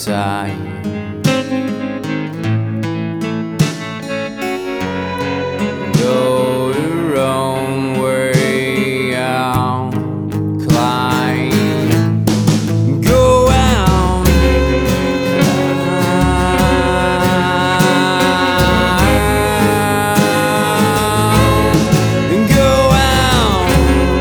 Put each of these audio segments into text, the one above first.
side. Go your own way out, climb, go out, go out,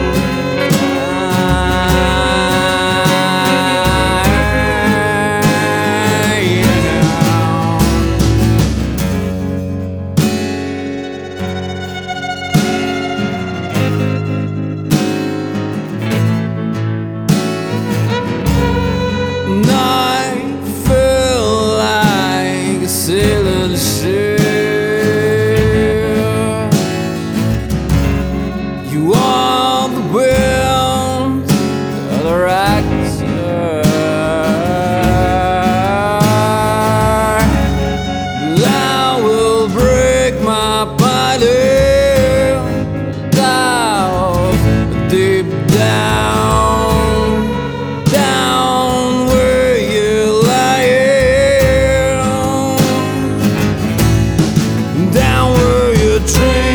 and I feel like a sailor to ship. You are the wind, the other actor. I will break my body down, deep down, down where you lie, down where you dream.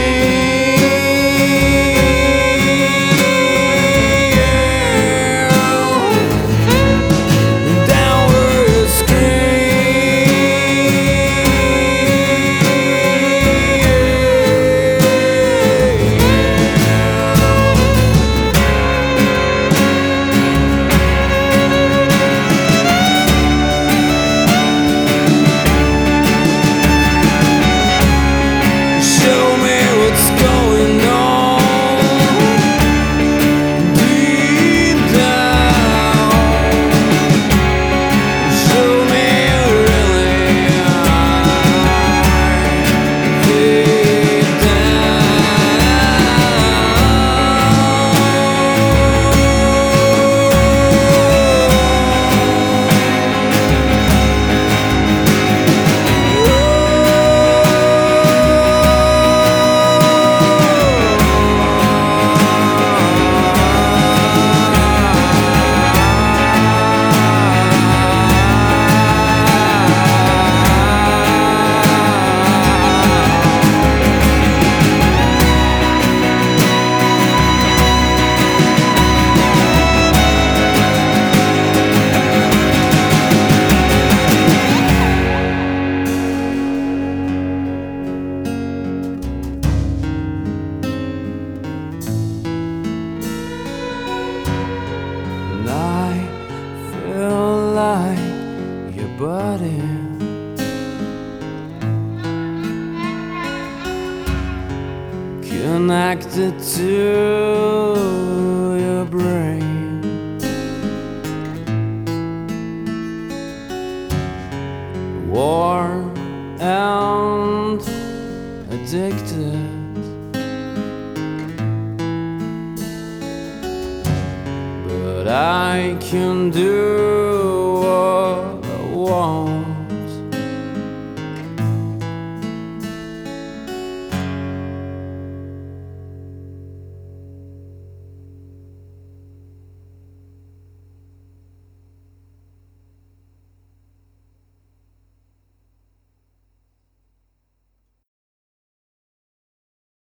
Show me what's going on deep down. Show me really deep and I feel like your body connected to your brain. Warm and addicted. But I can do